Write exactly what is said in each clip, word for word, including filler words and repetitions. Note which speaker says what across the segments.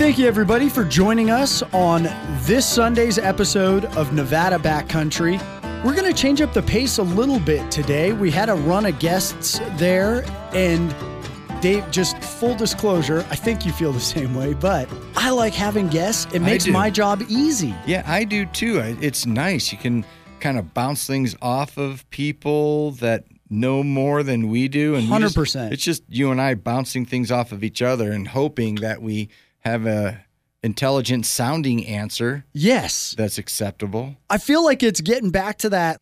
Speaker 1: thank you, everybody, for joining us on this Sunday's episode of Nevada Backcountry. We're going to change up the pace a little bit today. We had a run of guests there, and Dave, just full disclosure, I think you feel the same way, but I like having guests. It makes my job easy.
Speaker 2: Yeah, I do too. It's nice. You can kind of bounce things off of people that know more than we do. And
Speaker 1: one hundred percent.
Speaker 2: Just, it's just you and I bouncing things off of each other and hoping that we have a intelligent sounding answer.
Speaker 1: Yes.
Speaker 2: That's acceptable.
Speaker 1: I feel like it's getting back to that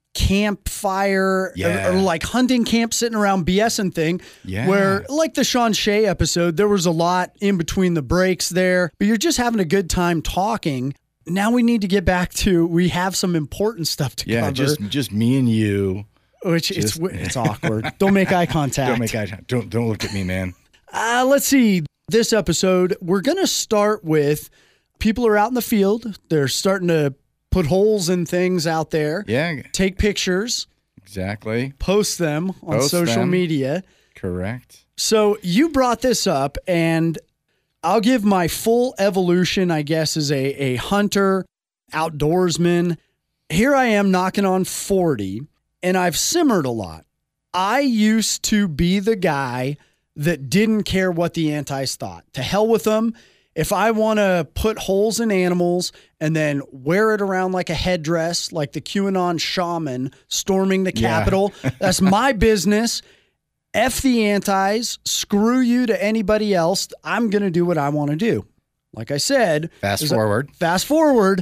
Speaker 1: campfire
Speaker 2: yeah.
Speaker 1: or, or like hunting camp sitting around BSing thing
Speaker 2: yeah.
Speaker 1: where like the Sean Shea episode, there was a lot in between the breaks there, but you're just having a good time talking. Now we need to get back to, we have some important stuff to
Speaker 2: yeah,
Speaker 1: cover.
Speaker 2: Yeah, just just me and you.
Speaker 1: Which just, it's it's awkward. Don't make eye contact.
Speaker 2: Don't make eye contact. Don't, don't look at me, man.
Speaker 1: Uh, let's see. This episode, we're going to start with people are out in the field. They're starting to put holes in things out there.
Speaker 2: Yeah.
Speaker 1: Take pictures.
Speaker 2: Exactly.
Speaker 1: Post them on
Speaker 2: post
Speaker 1: social
Speaker 2: them.
Speaker 1: media.
Speaker 2: Correct.
Speaker 1: So you brought this up, and I'll give my full evolution, I guess, as a, a hunter, outdoorsman. Here I am knocking on forty, and I've simmered a lot. I used to be the guy that didn't care what the antis thought. To hell with them. If I want to put holes in animals and then wear it around like a headdress, like the QAnon shaman storming the Capitol, yeah. That's my business. F the antis, screw you to anybody else. I'm going to do what I want to do. Like I said.
Speaker 2: Fast forward.
Speaker 1: A, fast forward.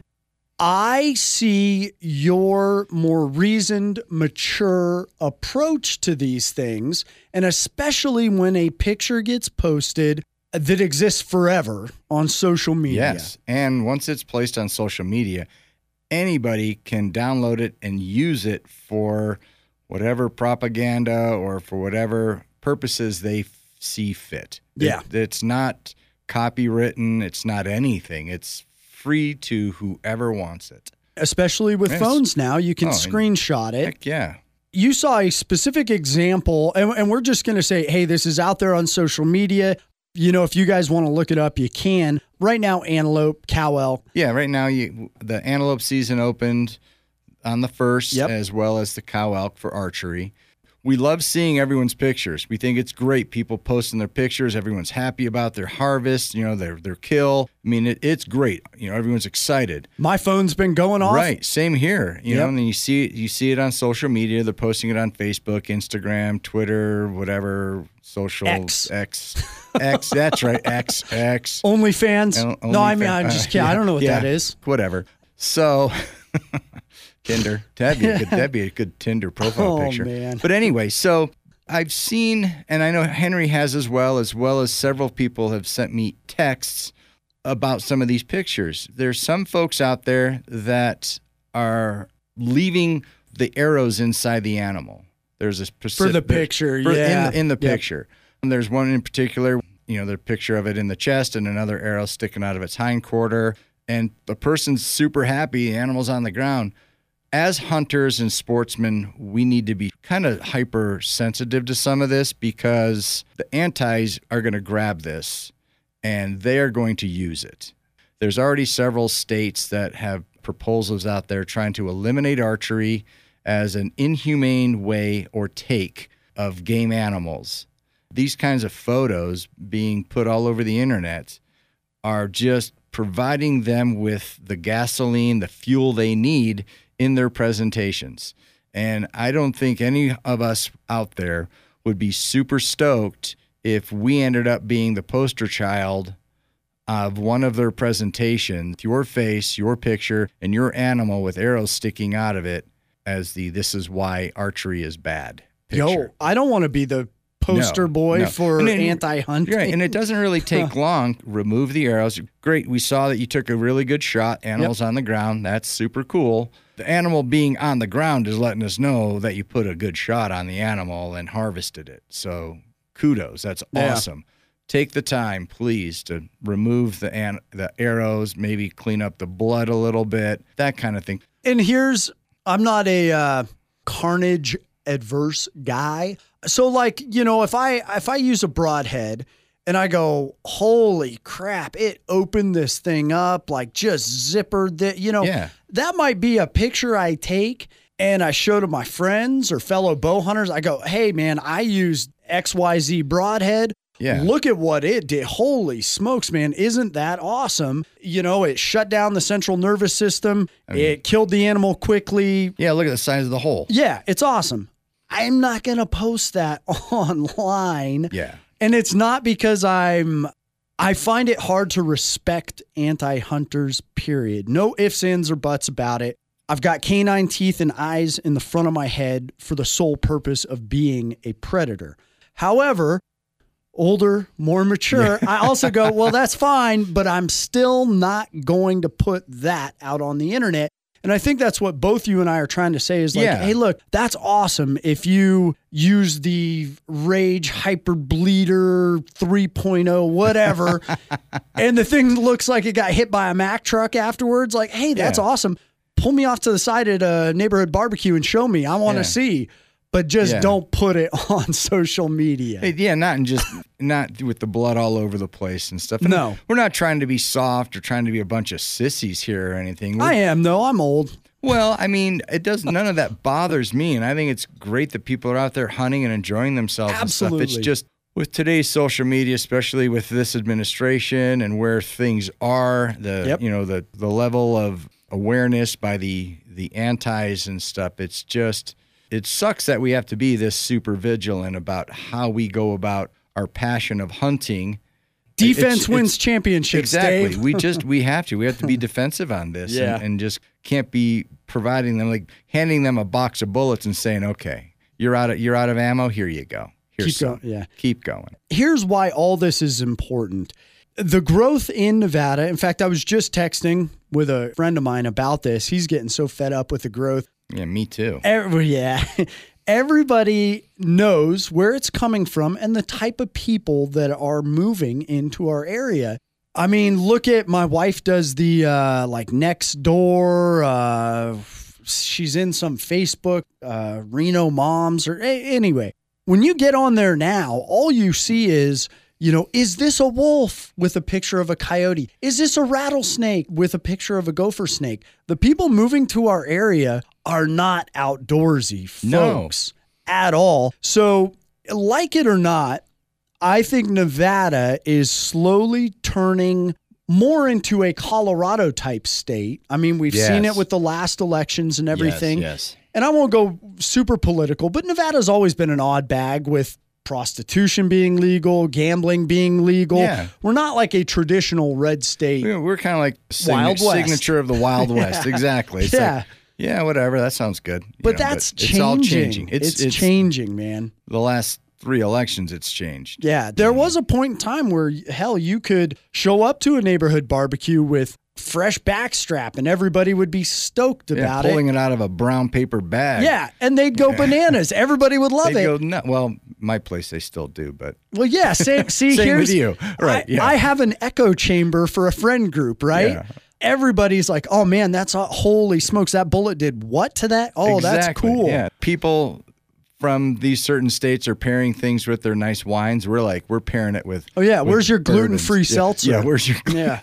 Speaker 1: I see your more reasoned, mature approach to these things, and especially when a picture gets posted that exists forever on social media.
Speaker 2: Yes, and once it's placed on social media, anybody can download it and use it for whatever propaganda or for whatever purposes they f- see fit.
Speaker 1: Yeah.
Speaker 2: It, it's not copywritten. It's not anything. It's free to whoever wants it.
Speaker 1: Especially with yes. phones now, you can oh, screenshot it.
Speaker 2: Heck yeah.
Speaker 1: You saw a specific example, and, and we're just going to say, hey, this is out there on social media. You know, if you guys want to look it up, you can. Right now, antelope, cow elk.
Speaker 2: Yeah, right now, you, the antelope season opened on the first,
Speaker 1: yep.
Speaker 2: as well as the cow elk for archery. We love seeing everyone's pictures. We think it's great. People posting their pictures. Everyone's happy about their harvest, you know, their their kill. I mean, it, it's great. You know, everyone's excited.
Speaker 1: My phone's been going off.
Speaker 2: Right. Same here. You
Speaker 1: yep.
Speaker 2: know, and then you see it, you see it on social media. They're posting it on Facebook, Instagram, Twitter, whatever, social.
Speaker 1: X.
Speaker 2: X. X. That's right. X. X.
Speaker 1: OnlyFans.
Speaker 2: Only
Speaker 1: no, I mean,
Speaker 2: fan.
Speaker 1: I'm just kidding. Uh, yeah. I don't know what
Speaker 2: yeah.
Speaker 1: that is.
Speaker 2: Whatever. So... Tinder. That'd be a good, that'd be a good Tinder profile
Speaker 1: oh,
Speaker 2: picture.
Speaker 1: Man.
Speaker 2: But anyway, so I've seen, and I know Henry has as well, as well as several people have sent me texts about some of these pictures. There's some folks out there that are leaving the arrows inside the animal. There's a specific,
Speaker 1: for the picture,
Speaker 2: for,
Speaker 1: yeah,
Speaker 2: in the, in the
Speaker 1: yep.
Speaker 2: picture. And there's one in particular, you know, the picture of it in the chest and another arrow sticking out of its hindquarter. And the person's super happy, the animal's on the ground. As hunters and sportsmen, we need to be kind of hypersensitive to some of this because the antis are going to grab this and they are going to use it. There's already several states that have proposals out there trying to eliminate archery as an inhumane way or take of game animals. These kinds of photos being put all over the internet are just providing them with the gasoline, the fuel they need in their presentations. And I don't think any of us out there would be super stoked if we ended up being the poster child of one of their presentations, your face, your picture, and your animal with arrows sticking out of it as the "this is why archery is bad" picture.
Speaker 1: Yo, I don't want to be the poster
Speaker 2: no,
Speaker 1: boy
Speaker 2: no.
Speaker 1: for
Speaker 2: and then,
Speaker 1: anti-hunting.
Speaker 2: Right, and it doesn't really take long. Remove the arrows. Great, we saw that you took a really good shot. Animals yep. on the ground. That's super cool. The animal being on the ground is letting us know that you put a good shot on the animal and harvested it. So kudos. That's awesome. Yeah. Take the time, please, to remove the an- the arrows, maybe clean up the blood a little bit, that kind of thing.
Speaker 1: And here's, I'm not a uh, carnage adverse guy. So like, you know, if I if I use a broadhead And I go, holy crap, it opened this thing up, like just zippered that, you know,
Speaker 2: Yeah.
Speaker 1: that might be a picture I take and I show to my friends or fellow bow hunters. I go, hey man, I used X Y Z broadhead.
Speaker 2: Yeah.
Speaker 1: Look at what it did. Holy smokes, man. Isn't that awesome? You know, it shut down the central nervous system.
Speaker 2: I mean,
Speaker 1: it killed the animal quickly.
Speaker 2: Yeah, look at the size of the hole.
Speaker 1: Yeah, it's awesome. I'm not going to post that online.
Speaker 2: Yeah.
Speaker 1: And it's not because I'm, I find it hard to respect anti-hunters, period. No ifs, ands, or buts about it. I've got canine teeth and eyes in the front of my head for the sole purpose of being a predator. However, older, more mature, I also go, well, that's fine, but I'm still not going to put that out on the internet. And I think that's what both you and I are trying to say is like,
Speaker 2: Yeah.
Speaker 1: hey, look, that's awesome if you use the Rage Hyper Bleeder three point oh, whatever, and the thing looks like it got hit by a Mack truck afterwards. Like, hey, that's
Speaker 2: Yeah.
Speaker 1: awesome. Pull me off to the side at a neighborhood barbecue and show me. I want to
Speaker 2: Yeah.
Speaker 1: see. But just
Speaker 2: Yeah.
Speaker 1: don't put it on social media.
Speaker 2: Hey, Yeah, not in just not with the blood all over the place and stuff. And
Speaker 1: No.
Speaker 2: we're not trying to be soft or trying to be a bunch of sissies here or anything. We're,
Speaker 1: I am, though. I'm old.
Speaker 2: Well, I mean, it does. None of that bothers me, and I think it's great that people are out there hunting and enjoying themselves.
Speaker 1: Absolutely.
Speaker 2: And stuff. It's just with today's social media, especially with this administration and where things are, the
Speaker 1: Yep.
Speaker 2: you know the the level of awareness by the the antis and stuff. It's just it sucks that we have to be this super vigilant about how we go about our passion of hunting.
Speaker 1: Defense
Speaker 2: It's-
Speaker 1: wins
Speaker 2: it's-
Speaker 1: championships,
Speaker 2: Exactly.
Speaker 1: Dave.
Speaker 2: We just we have to. We have to be defensive on this,
Speaker 1: Yeah.
Speaker 2: and, and just can't be providing them like handing them a box of bullets and saying, "Okay, you're out of you're out of ammo. Here you go. Here's
Speaker 1: Keep
Speaker 2: some.
Speaker 1: going. Yeah.
Speaker 2: Keep going."
Speaker 1: Here's why all this is important. The growth in Nevada. In fact, I was just texting with a friend of mine about this. He's getting so fed up with the growth.
Speaker 2: Yeah, me too.
Speaker 1: Every, yeah. Everybody knows where it's coming from and the type of people that are moving into our area. I mean, look at my wife does the uh, like next door. Uh, she's in some Facebook uh, Reno moms or a- anyway. When you get on there now, all you see is, you know, is this a wolf with a picture of a coyote? Is this a rattlesnake with a picture of a gopher snake? The people moving to our area are not outdoorsy folks
Speaker 2: No.
Speaker 1: at all. So, like it or not, I think Nevada is slowly turning more into a Colorado type state. I mean, we've
Speaker 2: Yes.
Speaker 1: seen it with the last elections and everything.
Speaker 2: Yes.
Speaker 1: And I won't go super political, but Nevada's always been an odd bag with prostitution being legal, gambling being legal.
Speaker 2: Yeah.
Speaker 1: We're not like a traditional red state.
Speaker 2: We're, we're kind of like sign-
Speaker 1: Wild West.
Speaker 2: signature of the Wild West.
Speaker 1: Yeah.
Speaker 2: Exactly. It's
Speaker 1: Yeah.
Speaker 2: like, yeah, whatever. That sounds good. You
Speaker 1: But
Speaker 2: know,
Speaker 1: that's
Speaker 2: it's
Speaker 1: changing.
Speaker 2: all changing.
Speaker 1: It's, it's changing, man.
Speaker 2: The last three elections, it's changed.
Speaker 1: Yeah. There was a point in time where, hell, you could show up to a neighborhood barbecue with fresh backstrap and everybody would be stoked
Speaker 2: Yeah,
Speaker 1: about
Speaker 2: pulling
Speaker 1: it.
Speaker 2: it out of a brown paper bag.
Speaker 1: Yeah. And they'd go bananas. Everybody would love
Speaker 2: They
Speaker 1: it.
Speaker 2: go nuts. Well, my place they still do, but
Speaker 1: Well, yeah. Same, see,
Speaker 2: Same
Speaker 1: here's
Speaker 2: with you. Right,
Speaker 1: I,
Speaker 2: yeah.
Speaker 1: I have an echo chamber for a friend group, right?
Speaker 2: Yeah.
Speaker 1: Everybody's like, "Oh man, that's a, holy smokes! That bullet did what to that? Oh, that's
Speaker 2: Exactly.
Speaker 1: cool."
Speaker 2: Yeah, people from these certain states are pairing things with their nice wines. We're like, we're pairing it with.
Speaker 1: Oh yeah,
Speaker 2: with
Speaker 1: where's your
Speaker 2: bourbons.
Speaker 1: gluten-free
Speaker 2: Yeah,
Speaker 1: seltzer?
Speaker 2: Yeah, where's your?
Speaker 1: Yeah.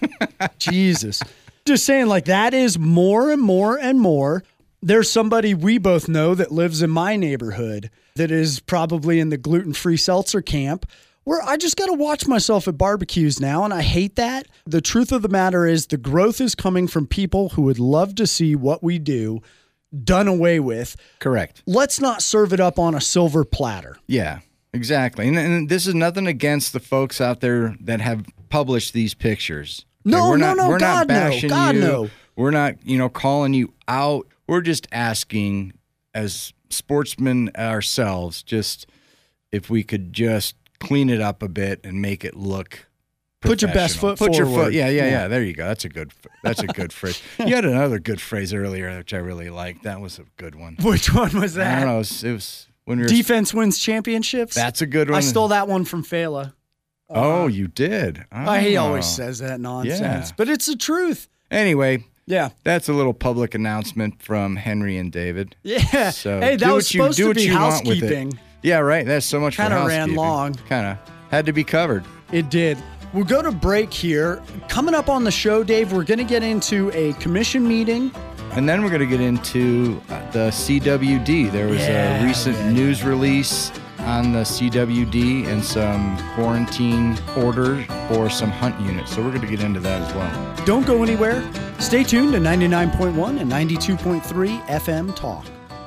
Speaker 1: Jesus. Just saying, like, that is more and more and more. There's somebody we both know that lives in my neighborhood that is probably in the gluten-free seltzer camp where I just got to watch myself at barbecues now, and I hate that. The truth of the matter is the growth is coming from people who would love to see what we do done away with.
Speaker 2: Correct.
Speaker 1: Let's not serve it up on a silver platter.
Speaker 2: Yeah, exactly. And, and this is nothing against the folks out there that have published these pictures. Okay,
Speaker 1: No,
Speaker 2: we're
Speaker 1: no,
Speaker 2: not,
Speaker 1: no,
Speaker 2: we're
Speaker 1: God,
Speaker 2: not
Speaker 1: no.
Speaker 2: bashing
Speaker 1: God,
Speaker 2: you.
Speaker 1: no.
Speaker 2: We're not, you know, calling you out. We're just asking, as sportsmen ourselves, just if we could just clean it up a bit and make it look.
Speaker 1: Put your best
Speaker 2: professional.
Speaker 1: foot
Speaker 2: Put your
Speaker 1: forward.
Speaker 2: foot. Yeah, yeah,
Speaker 1: Yeah.
Speaker 2: yeah. There you go. That's a good. That's a good phrase. You had another good phrase earlier, which I really liked. That was a good one.
Speaker 1: Which one was
Speaker 2: I
Speaker 1: that?
Speaker 2: don't know. It was, it was when we were.
Speaker 1: Defense wins championships.
Speaker 2: That's a good one.
Speaker 1: I stole that one from Fela.
Speaker 2: Oh,
Speaker 1: Uh,
Speaker 2: you did.
Speaker 1: Uh, he
Speaker 2: Oh.
Speaker 1: always says that nonsense,
Speaker 2: Yeah.
Speaker 1: but it's the truth.
Speaker 2: Anyway,
Speaker 1: Yeah.
Speaker 2: that's a little public announcement from Henry and David.
Speaker 1: Yeah.
Speaker 2: So
Speaker 1: hey, that
Speaker 2: do
Speaker 1: was
Speaker 2: what you-
Speaker 1: supposed
Speaker 2: do
Speaker 1: to
Speaker 2: what
Speaker 1: be
Speaker 2: you want with it.
Speaker 1: housekeeping.
Speaker 2: Yeah, right. That's so much for
Speaker 1: Kinda ran
Speaker 2: housekeeping.
Speaker 1: long.
Speaker 2: Kind of. had to be covered.
Speaker 1: It did. We'll go to break here. Coming up on the show, Dave, we're going to get into a commission meeting.
Speaker 2: And then we're going to get into the C W D. There was
Speaker 1: Yeah,
Speaker 2: a recent
Speaker 1: yeah.
Speaker 2: news release on the C W D and some quarantine orders for some hunt units. So we're going to get into that as well.
Speaker 1: Don't go anywhere. Stay tuned to ninety-nine point one and ninety-two point three F M Talk.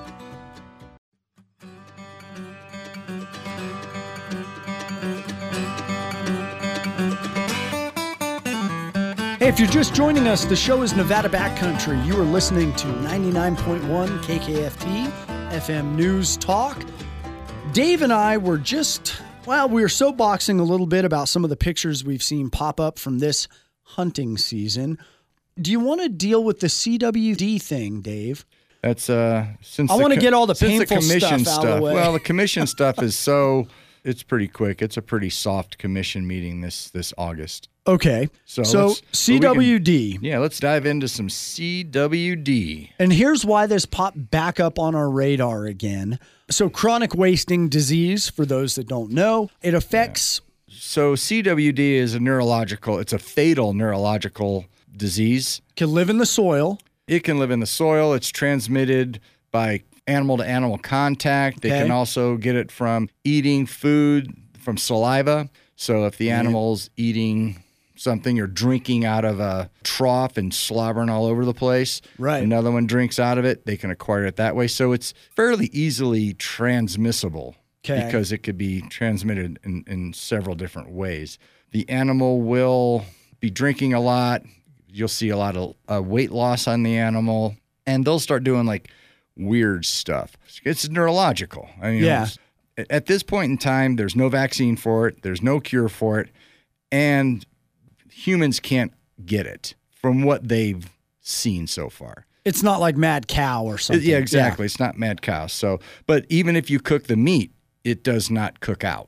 Speaker 1: Hey, if you're just joining us, the show is Nevada Backcountry. You are listening to ninety-nine point one K K F T F M News Talk. Dave and I were just, well, we were soapboxing a little bit about some of the pictures we've seen pop up from this hunting season. Do you want to deal with the C W D thing, Dave?
Speaker 2: That's uh since
Speaker 1: I
Speaker 2: the
Speaker 1: wanna
Speaker 2: co-
Speaker 1: get all the
Speaker 2: since
Speaker 1: painful
Speaker 2: commission
Speaker 1: stuff out of the way.
Speaker 2: Well, the commission stuff is so it's pretty quick. It's a pretty soft commission meeting this this August.
Speaker 1: Okay.
Speaker 2: So,
Speaker 1: So,
Speaker 2: let's-
Speaker 1: C
Speaker 2: we can-
Speaker 1: W D.
Speaker 2: Yeah, let's dive into some C W D.
Speaker 1: And here's why this popped back up on our radar again. So chronic wasting disease, for those that don't know, it affects,
Speaker 2: So C W D is a neurological, it's a fatal neurological disease.
Speaker 1: can live in the soil.
Speaker 2: It can live in the soil. It's transmitted by animal to animal contact. They
Speaker 1: Okay.
Speaker 2: can also get it from eating food, from saliva. So if the animal's eating something or drinking out of a trough and slobbering all over the place,
Speaker 1: Right.
Speaker 2: another one drinks out of it, they can acquire it that way. So it's fairly easily transmissible.
Speaker 1: Okay.
Speaker 2: Because it could be transmitted in, in several different ways. The animal will be drinking a lot. You'll see a lot of uh, weight loss on the animal, and they'll start doing like weird stuff. It's neurological. I mean,
Speaker 1: Yeah.
Speaker 2: it's- at this point in time, there's no vaccine for it. There's no cure for it, and humans can't get it from what they've seen so far.
Speaker 1: It's not like mad cow or something.
Speaker 2: Yeah, exactly. It's not mad cow. So, but even if you cook the meat, it does not cook out.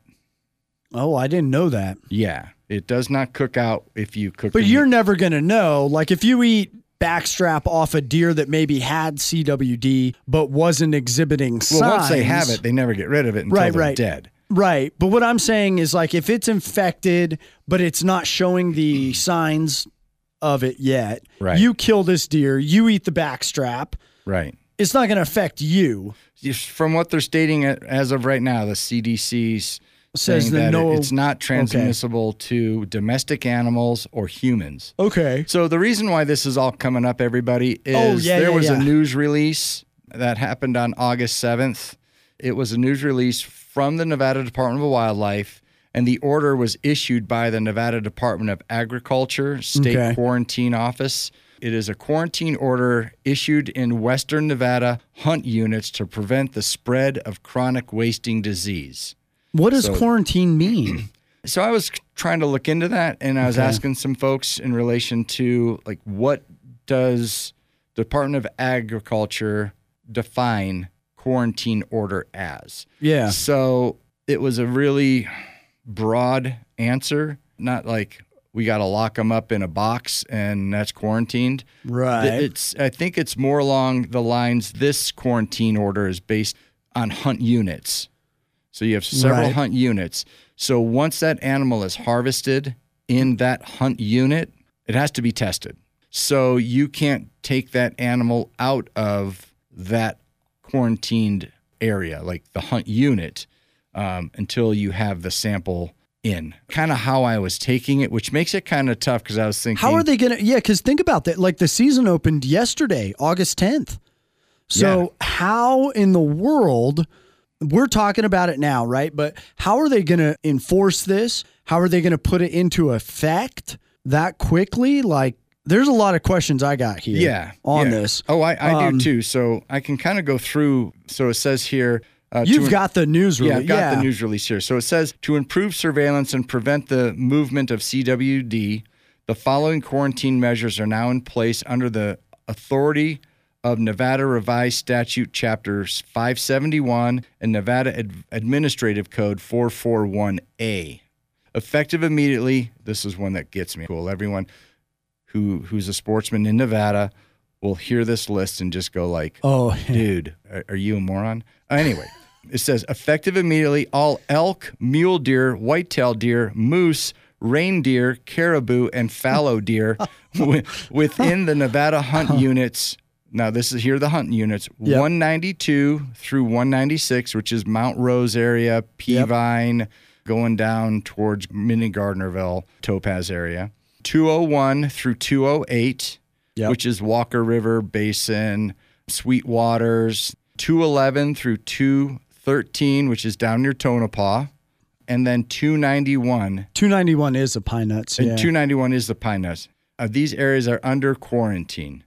Speaker 1: Oh, I didn't know that.
Speaker 2: Yeah, it does not cook out if you cook.
Speaker 1: But
Speaker 2: the
Speaker 1: you're
Speaker 2: meat.
Speaker 1: never going to know. Like if you eat backstrap off a deer that maybe had C W D but wasn't exhibiting signs.
Speaker 2: Well, once they have it, they never get rid of it until
Speaker 1: Right,
Speaker 2: they're
Speaker 1: right.
Speaker 2: dead.
Speaker 1: Right. But what I'm saying is like if it's infected but it's not showing the signs of it yet,
Speaker 2: Right.
Speaker 1: you kill this deer, you eat the backstrap,
Speaker 2: Right.
Speaker 1: it's not going to affect you.
Speaker 2: Just from what they're stating as of right now, the C D C's
Speaker 1: Says
Speaker 2: saying
Speaker 1: that
Speaker 2: that
Speaker 1: no-
Speaker 2: it- it's not transmissible to domestic animals or humans.
Speaker 1: Okay.
Speaker 2: So the reason why this is all coming up, everybody, is
Speaker 1: Oh, yeah,
Speaker 2: there
Speaker 1: yeah,
Speaker 2: was
Speaker 1: yeah.
Speaker 2: a news release that happened on August seventh. It was a news release from the Nevada Department of Wildlife, and the order was issued by the Nevada Department of Agriculture State
Speaker 1: Okay.
Speaker 2: Quarantine Office. It is a quarantine order issued in Western Nevada hunt units to prevent the spread of chronic wasting disease.
Speaker 1: What does
Speaker 2: So-
Speaker 1: quarantine mean?
Speaker 2: So I was trying to look into that, and I was
Speaker 1: Okay.
Speaker 2: asking some folks in relation to like what does the Department of Agriculture define quarantine order as?
Speaker 1: Yeah.
Speaker 2: So it was a really broad answer, not like we got to lock them up in a box and that's quarantined.
Speaker 1: Right.
Speaker 2: It's I think it's more along the lines this quarantine order is based on hunt units. So you have several
Speaker 1: Right.
Speaker 2: hunt units. So once that animal is harvested in that hunt unit, it has to be tested. So you can't take that animal out of that quarantined area, like the hunt unit, um, until you have the sample in. Kind of how I was taking it, which makes it kind of tough because I was thinking,
Speaker 1: How are they going to? Yeah, because think about that. Like the season opened yesterday, August tenth. So how in the world, we're talking about it now, right? But how are they going to enforce this? How are they going to put it into effect that quickly? Like there's a lot of questions I got here
Speaker 2: yeah,
Speaker 1: on
Speaker 2: yeah.
Speaker 1: this.
Speaker 2: Oh, I, I
Speaker 1: Um,
Speaker 2: do too. So I can kind of go through. So it says here. Uh, to
Speaker 1: You've
Speaker 2: im-
Speaker 1: got the news
Speaker 2: Yeah,
Speaker 1: release.
Speaker 2: I've got the news release here. So it says to improve surveillance and prevent the movement of C W D, the following quarantine measures are now in place under the authority of Nevada Revised Statute Chapters five seventy-one and Nevada Ad- Administrative Code four forty-one A. Effective immediately, this is one that gets me. Cool. Everyone who who's a sportsman in Nevada will hear this list and just go like,
Speaker 1: Oh,
Speaker 2: dude, are, are you a moron? Uh, anyway, It says, effective immediately, all elk, mule deer, whitetail deer, moose, reindeer, caribou, and fallow deer within the Nevada hunt units. Now, this is here are the hunt units, yep. one ninety-two through one ninety-six, which is Mount Rose area, Peavine, yep. going down towards Mini Gardnerville, Topaz area. two oh one through two oh eight, yep. which is Walker River Basin, Sweetwaters. two eleven through two thirteen, which is down near Tonopah. And then two ninety-one.
Speaker 1: two ninety-one is the Pine Nuts, yeah.
Speaker 2: And two ninety-one is the Pine Nuts. Uh, these areas are under quarantine.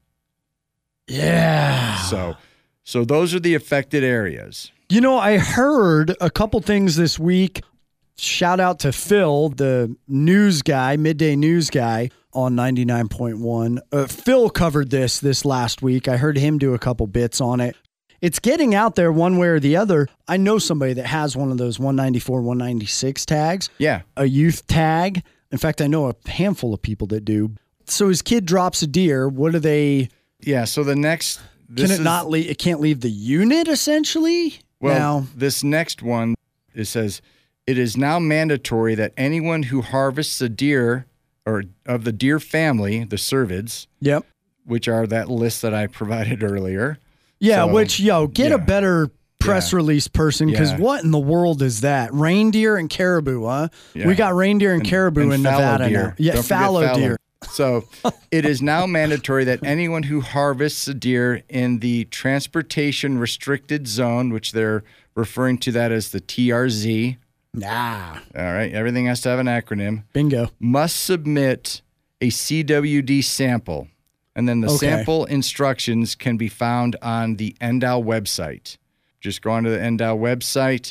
Speaker 1: Yeah.
Speaker 2: So, so those are the affected areas.
Speaker 1: You know, I heard a couple things this week. Shout out to Phil, the news guy, midday news guy on ninety-nine point one. Uh, Phil covered this this last week. I heard him do a couple bits on it. It's getting out there one way or the other. I know somebody that has one of those one ninety-four, one ninety-six tags.
Speaker 2: Yeah.
Speaker 1: A youth tag. In fact, I know a handful of people that do. So his kid drops a deer. What do they...
Speaker 2: Yeah, so the next...
Speaker 1: Can it is, not leave? It can't leave the unit, essentially?
Speaker 2: Well,
Speaker 1: now,
Speaker 2: this next one, it says, it is now mandatory that anyone who harvests a deer, or of the deer family, the cervids,
Speaker 1: yep.
Speaker 2: which are that list that I provided earlier.
Speaker 1: Yeah,
Speaker 2: so,
Speaker 1: which, yo, get
Speaker 2: yeah.
Speaker 1: a better press yeah. release person, because yeah. what in the world is that? Reindeer and caribou, huh? Yeah. We got reindeer and, and caribou
Speaker 2: and
Speaker 1: in Nevada
Speaker 2: deer.
Speaker 1: now. Yeah,
Speaker 2: Don't
Speaker 1: fallow,
Speaker 2: fallow
Speaker 1: deer.
Speaker 2: So it is now mandatory that anyone who harvests a deer in the transportation restricted zone, which they're referring to that as the T R Z.
Speaker 1: Nah.
Speaker 2: All right. Everything has to have an acronym.
Speaker 1: Bingo.
Speaker 2: Must submit a C W D sample. And then the okay. sample instructions can be found on the N D O W website. Just go onto the N D O W website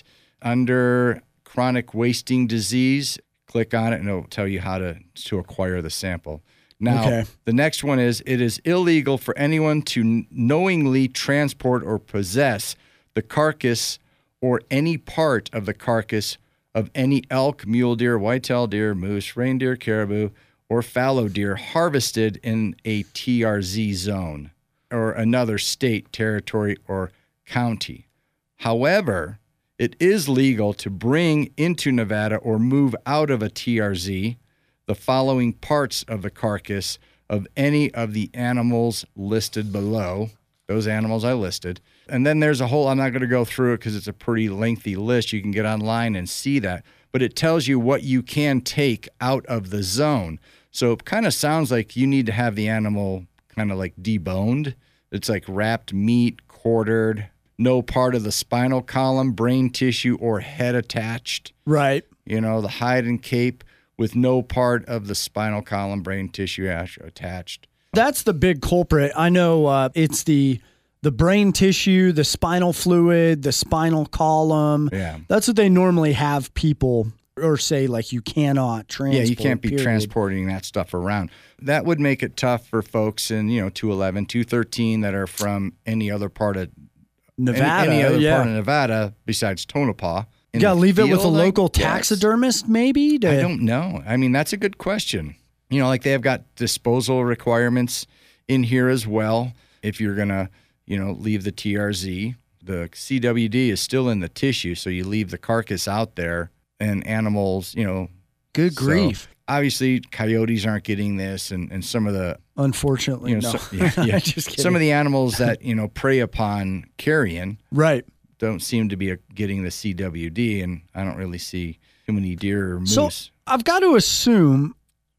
Speaker 2: under chronic wasting disease. Click on it, and it'll tell you how to, to acquire the sample. Now, okay. the next one is, it is illegal for anyone to knowingly transport or possess the carcass or any part of the carcass of any elk, mule deer, whitetail deer, moose, reindeer, caribou, or fallow deer harvested in a T R Z zone or another state, territory, or county. However, it is legal to bring into Nevada or move out of a T R Z the following parts of the carcass of any of the animals listed below, those animals I listed. And then there's a whole, I'm not going to go through it because it's a pretty lengthy list. You can get online and see that. But it tells you what you can take out of the zone. So it kind of sounds like you need to have the animal kind of like deboned. It's like wrapped meat, quartered, no part of the spinal column, brain tissue, or head attached.
Speaker 1: Right.
Speaker 2: You know, the hide and cape with no part of the spinal column, brain tissue attached.
Speaker 1: That's the big culprit. I know uh, it's the the brain tissue, the spinal fluid, the spinal column.
Speaker 2: Yeah.
Speaker 1: That's what they normally have people or say, like, you cannot transport.
Speaker 2: Yeah, you can't be
Speaker 1: period.
Speaker 2: transporting that stuff around. That would make it tough for folks in, you know, two eleven, two thirteen that are from any other part of
Speaker 1: Nevada,
Speaker 2: any, any other
Speaker 1: yeah.
Speaker 2: part of Nevada besides Tonopah.
Speaker 1: You got to leave it with a local taxidermist, maybe? To...
Speaker 2: I don't know. I mean, that's a good question. You know, like they have got disposal requirements in here as well. If you're going to, you know, leave the T R Z, the C W D is still in the tissue, so you leave the carcass out there and animals, you know.
Speaker 1: Good grief.
Speaker 2: So obviously, coyotes aren't getting this, and, and some of the...
Speaker 1: Unfortunately,
Speaker 2: you know,
Speaker 1: no.
Speaker 2: So, yeah, yeah.
Speaker 1: Just kidding.
Speaker 2: Some of the animals that, you know, prey upon carrion.
Speaker 1: Right.
Speaker 2: Don't seem to be a, getting the C W D, and I don't really see too many deer or moose.
Speaker 1: So I've got to assume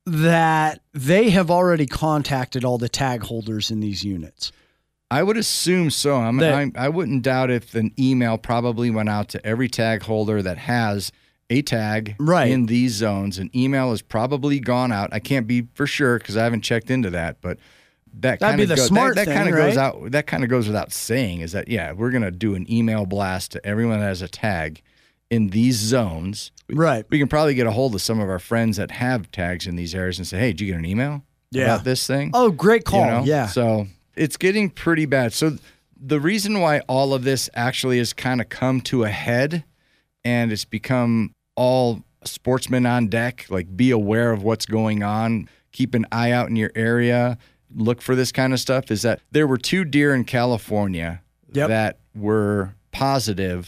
Speaker 1: that they have already contacted all the tag holders in these units.
Speaker 2: I would assume so. I'm,
Speaker 1: that,
Speaker 2: I'm, I wouldn't doubt if an email probably went out to every tag holder that has a tag
Speaker 1: right.
Speaker 2: in these zones. An email has probably gone out. I can't be for sure because I haven't checked into that, but that
Speaker 1: That'd
Speaker 2: kind
Speaker 1: be
Speaker 2: of
Speaker 1: the
Speaker 2: go,
Speaker 1: smart
Speaker 2: that, that
Speaker 1: thing,
Speaker 2: kind of
Speaker 1: right?
Speaker 2: goes out. That kind of goes without saying. Is that yeah? We're gonna do an email blast to everyone that has a tag in these zones.
Speaker 1: Right.
Speaker 2: We can probably get a hold of some of our friends that have tags in these areas and say, "Hey, did you get an email
Speaker 1: yeah.
Speaker 2: about this thing?"
Speaker 1: Oh, great call.
Speaker 2: You know?
Speaker 1: Yeah.
Speaker 2: So it's getting pretty bad. So the reason why all of this actually has kind of come to a head, and it's become all sportsmen on deck. Like, be aware of what's going on. Keep an eye out in your area. Look for this kind of stuff, is that there were two deer in California
Speaker 1: yep.
Speaker 2: that were positive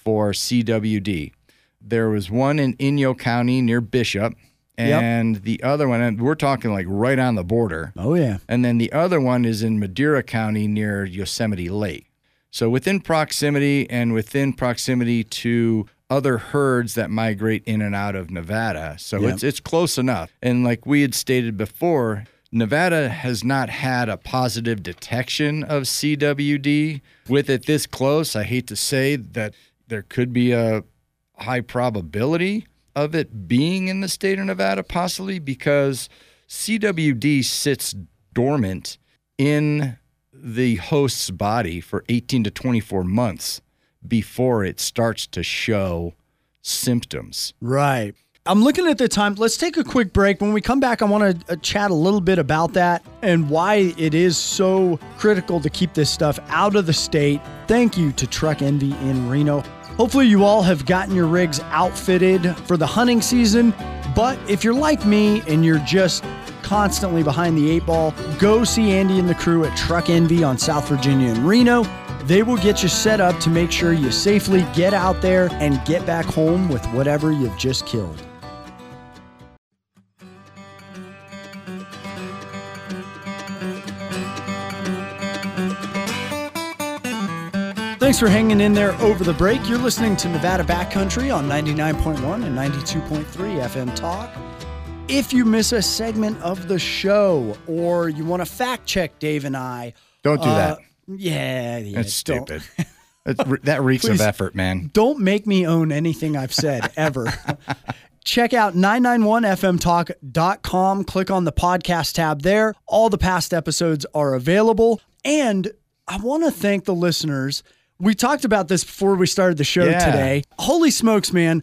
Speaker 2: for C W D. There was one in Inyo County near Bishop, and yep. the other one, and we're talking like right on the border.
Speaker 1: Oh, yeah.
Speaker 2: And then the other one is in Madera County near Yosemite Lake. So within proximity and within proximity to other herds that migrate in and out of Nevada. So yep. it's it's close enough. And like we had stated before, Nevada has not had a positive detection of C W D. With it this close, I hate to say that there could be a high probability of it being in the state of Nevada, possibly because C W D sits dormant in the host's body for eighteen to twenty-four months before it starts to show symptoms.
Speaker 1: Right. I'm looking at the time. Let's take a quick break. When we come back, I want to uh, chat a little bit about that and why it is so critical to keep this stuff out of the state. Thank you to Truck Envy in Reno. Hopefully you all have gotten your rigs outfitted for the hunting season, but if you're like me and you're just constantly behind the eight ball, go see Andy and the crew at Truck Envy on South Virginia in Reno. They will get you set up to make sure you safely get out there and get back home with whatever you've just killed. Thanks for hanging in there over the break. You're listening to Nevada Backcountry on ninety-nine point one and ninety-two point three F M Talk. If you miss a segment of the show or you want to fact check Dave and I.
Speaker 2: Don't do uh, that.
Speaker 1: Yeah, yeah.
Speaker 2: That's stupid. That reeks of effort, man.
Speaker 1: Don't make me own anything I've said, ever. Check out nine ninety-one F M talk dot com. Click on the podcast tab there. All the past episodes are available. And I want to thank the listeners. We talked about this before we started the show yeah. today. Holy smokes, man.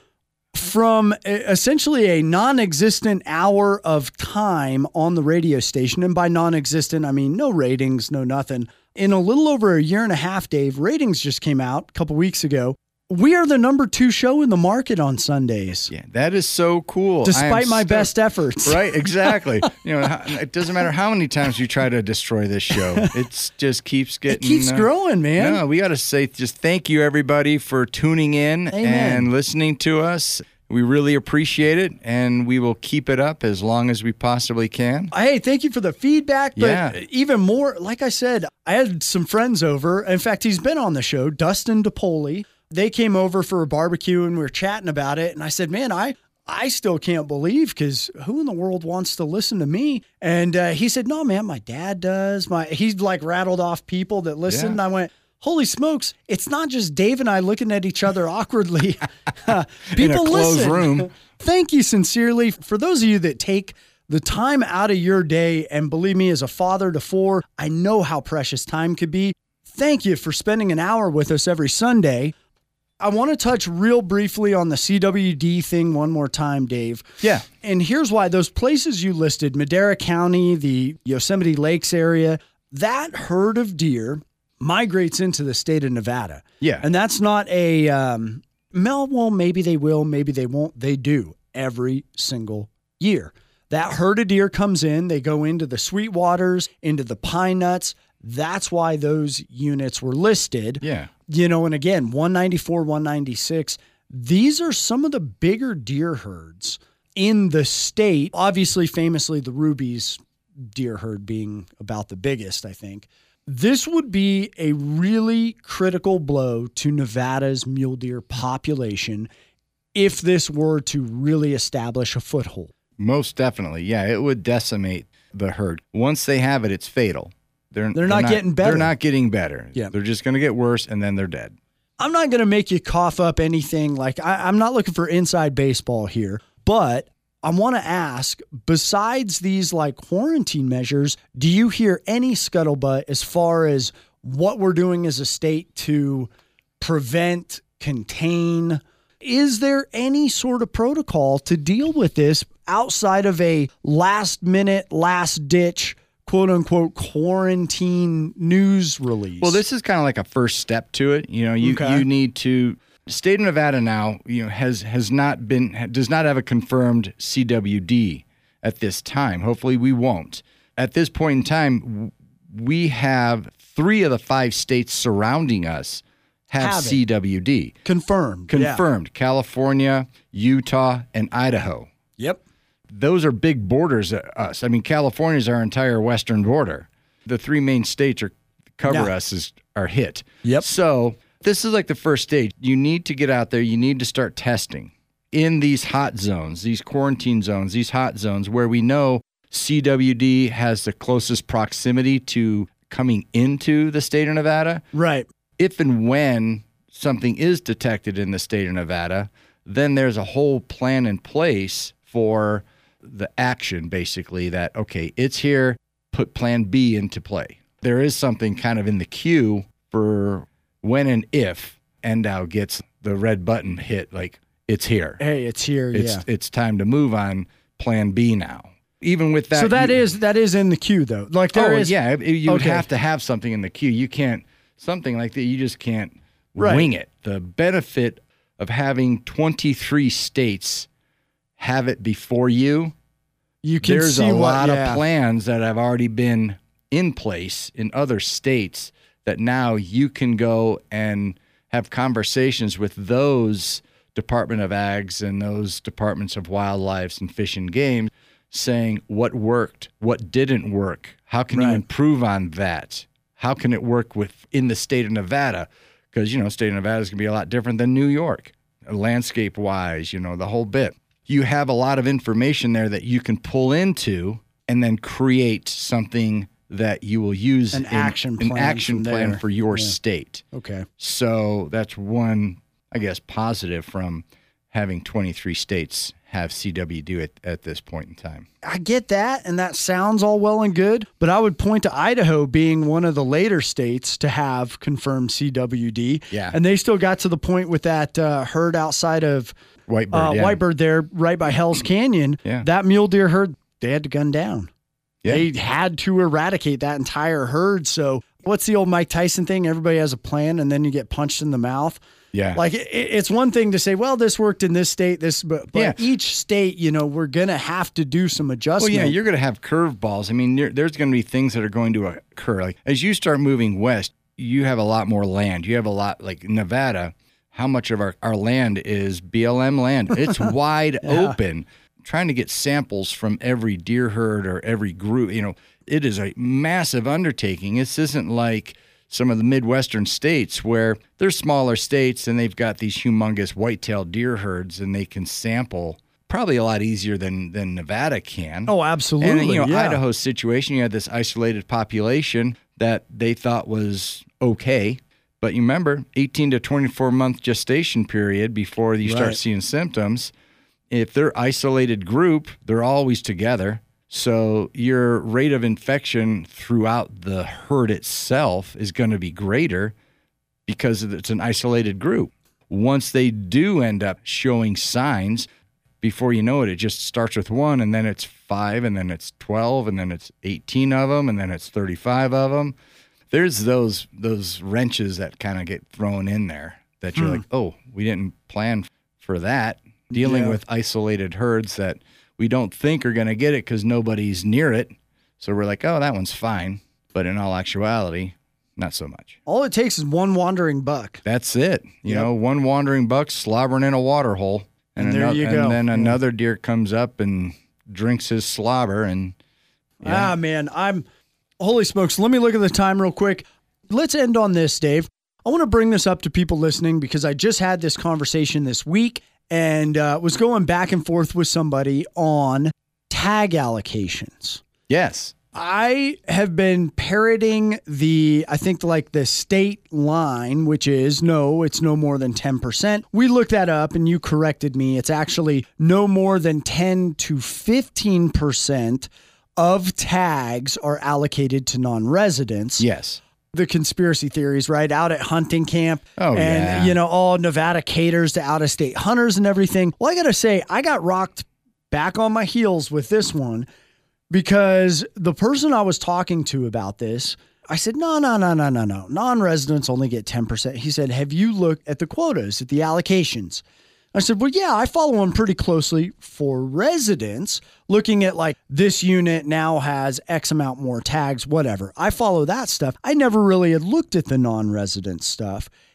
Speaker 1: From essentially a non-existent hour of time on the radio station, and by non-existent, I mean no ratings, no nothing. In a little over a year and a half, Dave, ratings just came out a couple weeks ago. We are the number two show in the market on Sundays.
Speaker 2: Yeah, that is so cool.
Speaker 1: Despite my
Speaker 2: stoked.
Speaker 1: best efforts.
Speaker 2: Right, exactly. You know, it doesn't matter how many times you try to destroy this show. It just keeps getting...
Speaker 1: It keeps uh, growing, man.
Speaker 2: No, we got to say just thank you, everybody, for tuning in Amen. and listening to us. We really appreciate it, and we will keep it up as long as we possibly can.
Speaker 1: Hey, thank you for the feedback, but
Speaker 2: yeah.
Speaker 1: even more, like I said, I had some friends over. In fact, he's been on the show, Dustin DePoli. They came over for a barbecue, and we were chatting about it, and I said, man, I I still can't believe, because who in the world wants to listen to me? And uh, he said, no, man, my dad does. My He's like rattled off people that listen, yeah. and I went, holy smokes, it's not just Dave and I looking at each other awkwardly. People
Speaker 2: in a closed
Speaker 1: listen.
Speaker 2: room.
Speaker 1: Thank you sincerely. For those of you that take the time out of your day, and believe me, as a father to four, I know how precious time could be. Thank you for spending an hour with us every Sunday. I want to touch real briefly on the C W D thing one more time, Dave.
Speaker 2: Yeah.
Speaker 1: And here's why. Those places you listed, Madera County, the Yosemite Lakes area, that herd of deer migrates into the state of Nevada.
Speaker 2: Yeah.
Speaker 1: And that's not a, um, well, maybe they will, maybe they won't. They do every single year. That herd of deer comes in, they go into the Sweetwaters, into the Pine Nuts. That's why those units were listed.
Speaker 2: Yeah.
Speaker 1: You know, and again, one ninety-four, one ninety-six, these are some of the bigger deer herds in the state. Obviously, famously, the Ruby's deer herd being about the biggest, I think. This would be a really critical blow to Nevada's mule deer population if this were to really establish a foothold.
Speaker 2: Most definitely. Yeah, it would decimate the herd. Once they have it, it's fatal. They're,
Speaker 1: they're, they're not, not getting better.
Speaker 2: They're not getting better.
Speaker 1: Yeah.
Speaker 2: They're just going to get worse, and then they're dead.
Speaker 1: I'm not going to make you cough up anything. Like I, I'm not looking for inside baseball here, but I want to ask, besides these like quarantine measures, do you hear any scuttlebutt as far as what we're doing as a state to prevent, contain? Is there any sort of protocol to deal with this outside of a last minute, last ditch, quote unquote, quarantine news release?
Speaker 2: Well, this is kind of like a first step to it. You know, you, okay. you need to, state of Nevada now, you know, has, has not been, does not have a confirmed C W D at this time. Hopefully we won't. At this point in time, we have three of the five states surrounding us have,
Speaker 1: Have it.
Speaker 2: C W D.
Speaker 1: Confirmed. Yeah.
Speaker 2: Confirmed. California, Utah, and Idaho.
Speaker 1: Yep.
Speaker 2: Those are big borders of us. I mean, California is our entire western border. The three main states are cover
Speaker 1: Yeah.
Speaker 2: us is are hit.
Speaker 1: Yep.
Speaker 2: So this is like the first stage. You need to get out there. You need to start testing in these hot zones, these quarantine zones, these hot zones where we know C W D has the closest proximity to coming into the state of Nevada.
Speaker 1: Right.
Speaker 2: If and when something is detected in the state of Nevada, then there's a whole plan in place for the action, basically, that, okay, it's here, put plan B into play. There is something kind of in the queue for when and if N D O W gets the red button hit, like, it's here.
Speaker 1: Hey, it's here.
Speaker 2: It's
Speaker 1: yeah.
Speaker 2: it's time to move on plan B now. Even with that.
Speaker 1: So that
Speaker 2: you,
Speaker 1: is that is in the queue though. Like there
Speaker 2: oh,
Speaker 1: is.
Speaker 2: yeah, you would
Speaker 1: okay.
Speaker 2: have to have something in the queue. You can't, something like that, you just can't
Speaker 1: Right.
Speaker 2: wing it. The benefit of having twenty-three states have it before you,
Speaker 1: You can
Speaker 2: there's
Speaker 1: see
Speaker 2: a
Speaker 1: what,
Speaker 2: lot
Speaker 1: yeah.
Speaker 2: of plans that have already been in place in other states that now you can go and have conversations with those Department of Ags and those departments of wildlife and fish and game saying what worked, what didn't work, how can you
Speaker 1: Right.
Speaker 2: improve on that? How can it work with in the state of Nevada? Because, you know, state of Nevada is going to be a lot different than New York, landscape-wise, you know, the whole bit. You have a lot of information there that you can pull into and then create something that you will use
Speaker 1: An
Speaker 2: in,
Speaker 1: action
Speaker 2: an
Speaker 1: plan
Speaker 2: action
Speaker 1: from
Speaker 2: plan
Speaker 1: there.
Speaker 2: for your
Speaker 1: Yeah.
Speaker 2: state.
Speaker 1: Okay.
Speaker 2: So that's one, I guess, positive from having twenty-three states have C W D at, at this point in time.
Speaker 1: I get that, and that sounds all well and good, but I would point to Idaho being one of the later states to have confirmed C W D.
Speaker 2: Yeah.
Speaker 1: And they still got to the point with that uh, herd outside of
Speaker 2: Whitebird,
Speaker 1: uh,
Speaker 2: yeah.
Speaker 1: Whitebird there, right by Hell's Canyon.
Speaker 2: Yeah.
Speaker 1: That mule deer herd, they had to gun down.
Speaker 2: Yeah.
Speaker 1: They had to eradicate that entire herd. So what's the old Mike Tyson thing? Everybody has a plan, and then you get punched in the mouth.
Speaker 2: Yeah.
Speaker 1: Like it, it's one thing to say, well, this worked in this state, this, but, but
Speaker 2: Yeah.
Speaker 1: each state, you know, we're going to have to do some
Speaker 2: Well,
Speaker 1: adjustment.
Speaker 2: yeah, you're going to have curveballs. I mean, you're, there's going to be things that are going to occur. Like as you start moving west, you have a lot more land. You have a lot, like Nevada. How much of our, our land is B L M land? It's wide
Speaker 1: Yeah.
Speaker 2: open. Trying to get samples from every deer herd or every group, you know, it is a massive undertaking. This isn't like some of the Midwestern states where they're smaller states and they've got these humongous white-tailed deer herds and they can sample probably a lot easier than than Nevada can.
Speaker 1: Oh, absolutely.
Speaker 2: And, you know,
Speaker 1: yeah.
Speaker 2: Idaho's situation, you had this isolated population that they thought was okay. But you remember, eighteen to twenty-four month gestation period before you start
Speaker 1: Right.
Speaker 2: seeing symptoms. If they're isolated group, they're always together. So your rate of infection throughout the herd itself is going to be greater because it's an isolated group. Once they do end up showing signs, before you know it, it just starts with one, and then it's five, and then it's twelve, and then it's eighteen of them, and then it's thirty-five of them. There's those those wrenches that kind of get thrown in there that you're
Speaker 1: Hmm.
Speaker 2: like, oh, we didn't plan for that. Dealing
Speaker 1: Yeah.
Speaker 2: with isolated herds that we don't think are going to get it because nobody's near it. So we're like, oh, that one's fine. But in all actuality, not so much.
Speaker 1: All it takes is one wandering buck.
Speaker 2: That's it. You
Speaker 1: Yep.
Speaker 2: know, one wandering buck slobbering in a water hole.
Speaker 1: And there
Speaker 2: ano-
Speaker 1: you
Speaker 2: and
Speaker 1: go.
Speaker 2: then
Speaker 1: Yeah.
Speaker 2: another deer comes up and drinks his slobber. And yeah.
Speaker 1: Ah, man, I'm holy smokes. Let me look at the time real quick. Let's end on this, Dave. I want to bring this up to people listening because I just had this conversation this week and uh, was going back and forth with somebody on tag allocations.
Speaker 2: Yes.
Speaker 1: I have been parroting the, I think like the state line, which is no, it's no more than ten percent. We looked that up and you corrected me. It's actually no more than ten to fifteen percent of tags are allocated to non-residents.
Speaker 2: Yes.
Speaker 1: The conspiracy theories, right? Out at hunting camp.
Speaker 2: Oh,
Speaker 1: and,
Speaker 2: yeah.
Speaker 1: you know, all Nevada caters to out-of-state hunters and everything. Well, I got to say, I got rocked back on my heels with this one because the person I was talking to about this, I said, no, no, no, no, no, no. Non-residents only get ten percent. He said, have you looked at the quotas, at the allocations? I said, well, yeah, I follow them pretty closely for residents, looking at like this unit now has X amount more tags, whatever. I follow that stuff. I never really had looked at the non-resident stuff.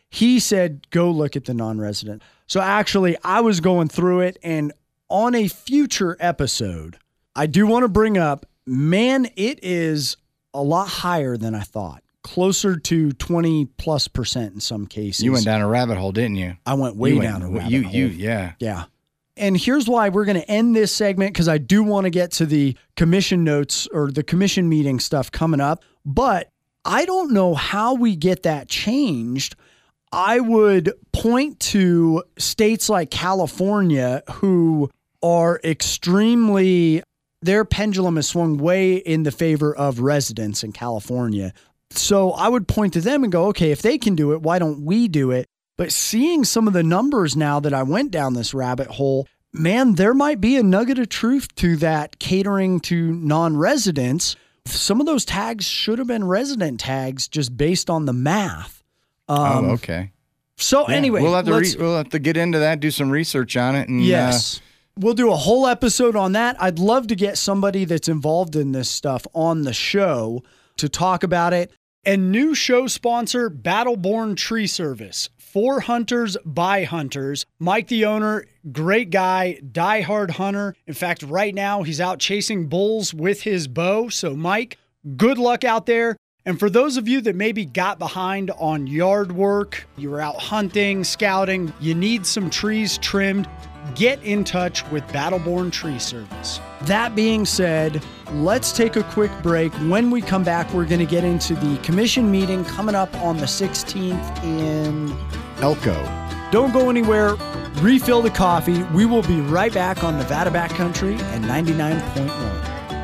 Speaker 1: he said, go look at the non-resident. So actually, I was going through it, and on a future episode, I do want to bring up, man, it is a lot higher than I thought. Closer to twenty plus percent in some cases.
Speaker 2: You went down a rabbit hole, didn't you?
Speaker 1: I went way
Speaker 2: you
Speaker 1: down
Speaker 2: went,
Speaker 1: a rabbit
Speaker 2: you,
Speaker 1: hole.
Speaker 2: You, yeah.
Speaker 1: Yeah. And here's why we're going to end this segment, because I do want to get to the commission notes or the commission meeting stuff coming up. But I don't know how we get that changed. I would point to states like California who are extremely, their pendulum has swung way in the favor of residents in California. So I would point to them and go, okay, if they can do it, why don't we do it? But seeing some of the numbers now that I went down this rabbit hole, man, there might be a nugget of truth to that catering to non-residents. Some of those tags should have been resident tags just based on the math. Um,
Speaker 2: oh, okay.
Speaker 1: So
Speaker 2: yeah,
Speaker 1: anyway,
Speaker 2: we'll have, to re- we'll have to get into that, do some research on it. And,
Speaker 1: yes. Uh, We'll do a whole episode on that. I'd love to get somebody that's involved in this stuff on the show to talk about it. And new show sponsor, Battleborn Tree Service. For hunters, by hunters. Mike, the owner, great guy, diehard hunter. In fact, right now he's out chasing bulls with his bow. So Mike, good luck out there. And for those of you that maybe got behind on yard work, you were out hunting, scouting, you need some trees trimmed, get in touch with Battleborn Tree Service. That being said, let's take a quick break. When we come back, we're going to get into the commission meeting coming up on the sixteenth in
Speaker 2: Elko.
Speaker 1: Don't go anywhere. Refill the coffee. We will be right back on Nevada Backcountry at ninety-nine point one.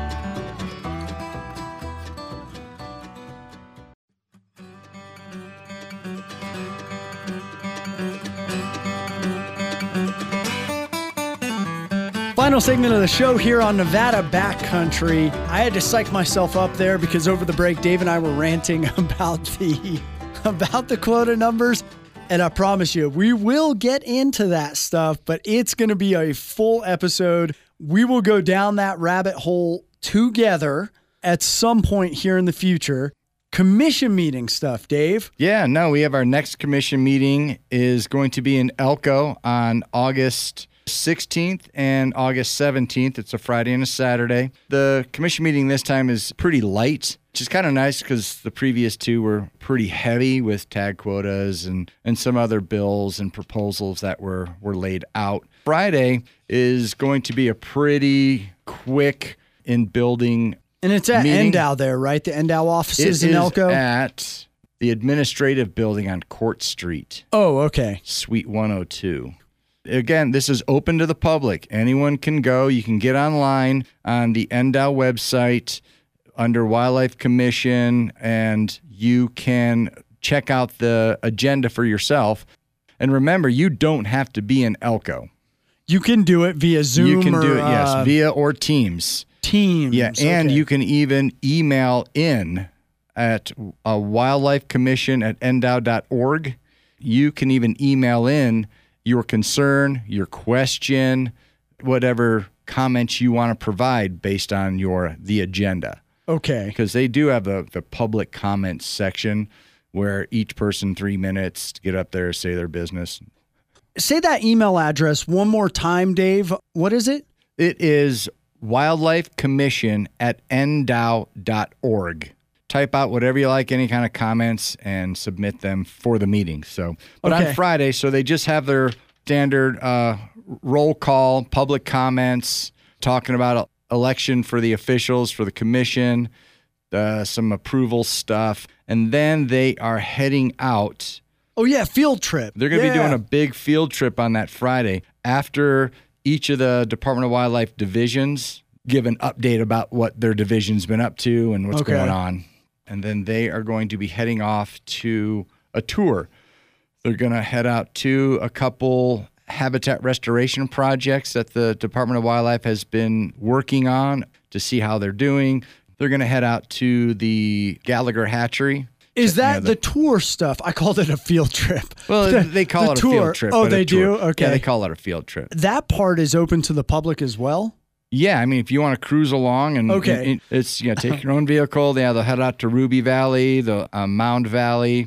Speaker 1: Final segment of the show here on Nevada Backcountry. I had to psych myself up there because over the break, Dave and I were ranting about the about the quota numbers. And I promise you, we will get into that stuff, but it's going to be a full episode. We will go down that rabbit hole together at some point here in the future. Commission meeting stuff, Dave.
Speaker 2: Yeah, no, we have our next commission meeting is going to be in Elko on August sixteenth and August seventeenth. It's a Friday and a Saturday. The commission meeting this time is pretty light, which is kind of nice because the previous two were pretty heavy with tag quotas and, and some other bills and proposals that were, were laid out. Friday is going to be a pretty quick in building.
Speaker 1: And it's at
Speaker 2: meeting.
Speaker 1: Endow there, right? The Endow offices
Speaker 2: it
Speaker 1: in Elko?
Speaker 2: It is at the administrative building on Court Street.
Speaker 1: Oh, okay.
Speaker 2: Suite one oh two. Again, this is open to the public. Anyone can go. You can get online on the Endow website under Wildlife Commission, and you can check out the agenda for yourself. And remember, you don't have to be in Elko.
Speaker 1: You can do it via Zoom.
Speaker 2: You can
Speaker 1: or,
Speaker 2: do it, yes,
Speaker 1: uh,
Speaker 2: via or Teams.
Speaker 1: Teams.
Speaker 2: Yeah, and
Speaker 1: okay.
Speaker 2: you can even email in at uh, wildlife commission at endow dot org. You can even email in your concern, your question, whatever comments you want to provide based on your the agenda.
Speaker 1: Okay.
Speaker 2: Because they do have a, the public comments section where each person three minutes to get up there, say their business.
Speaker 1: Say that email address one more time, Dave. What is it?
Speaker 2: It is wildlife commission at endow dot org. Type out whatever you like, any kind of comments, and submit them for the meeting. So, but
Speaker 1: okay.
Speaker 2: on Friday, so they just have their standard uh, roll call, public comments, talking about election for the officials, for the commission, uh, some approval stuff, and then they are heading out.
Speaker 1: Oh, yeah, field trip.
Speaker 2: They're going to
Speaker 1: yeah.
Speaker 2: be doing a big field trip on that Friday after each of the Department of Wildlife divisions give an update about what their division's been up to and what's
Speaker 1: okay.
Speaker 2: going on. And then they are going to be heading off to a tour. They're going to head out to a couple habitat restoration projects that the Department of Wildlife has been working on to see how they're doing. They're going to head out to the Gallagher Hatchery.
Speaker 1: Is that
Speaker 2: you know,
Speaker 1: the, the tour stuff? I called it a field trip.
Speaker 2: Well,
Speaker 1: the,
Speaker 2: they call
Speaker 1: the
Speaker 2: it
Speaker 1: tour.
Speaker 2: a field trip.
Speaker 1: Oh,
Speaker 2: but
Speaker 1: they
Speaker 2: a tour.
Speaker 1: do? Okay.
Speaker 2: Yeah, they call it a field trip.
Speaker 1: That part is open to the public as well?
Speaker 2: Yeah, I mean, if you want to cruise along and,
Speaker 1: okay.
Speaker 2: and it's, you know, take your own vehicle. Yeah, they'll head out to Ruby Valley, the uh, Mound Valley.